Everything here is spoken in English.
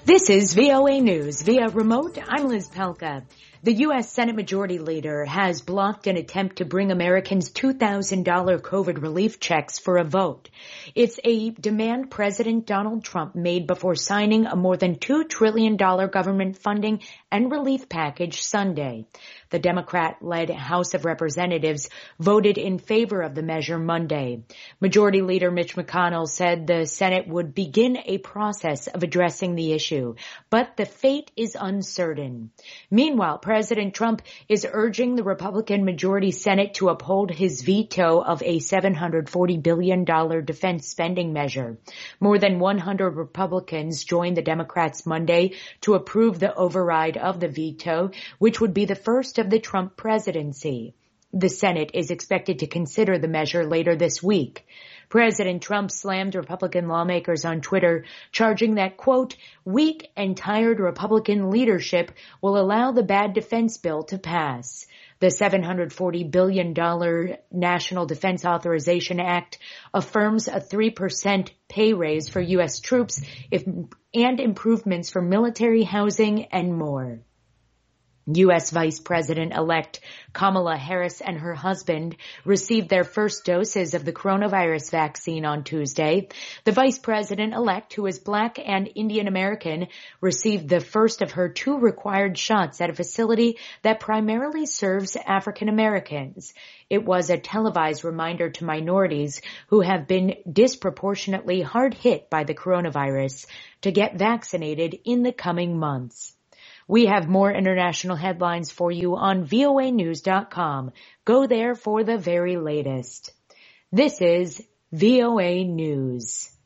This is VOA News. Via remote, I'm Liz Pelka. The U.S. Senate Majority Leader has blocked an attempt to bring Americans $2,000 COVID relief checks for a vote. It's a demand President Donald Trump made before signing a more than $2 trillion government funding and relief package Sunday. The Democrat-led House of Representatives voted in favor of the measure Monday. Majority Leader Mitch McConnell said the Senate would begin a process of addressing the issue, but the fate is uncertain. Meanwhile, President Trump is urging the Republican majority Senate to uphold his veto of a $740 billion defense spending measure. More than 100 Republicans joined the Democrats Monday to approve the override of the veto, which would be the first of the Trump presidency. The Senate is expected to consider the measure later this week. President Trump slammed Republican lawmakers on Twitter, charging that, quote, weak and tired Republican leadership will allow the bad defense bill to pass. The $740 billion National Defense Authorization Act affirms a 3% pay raise for U.S. troops and improvements for military housing and more. U.S. Vice President-elect Kamala Harris and her husband received their first doses of the coronavirus vaccine on Tuesday. The Vice President-elect, who is Black and Indian American, received the first of her 2 required shots at a facility that primarily serves African Americans. It was a televised reminder to minorities who have been disproportionately hard hit by the coronavirus to get vaccinated in the coming months. We have more international headlines for you on voanews.com. Go there for the very latest. This is VOA News.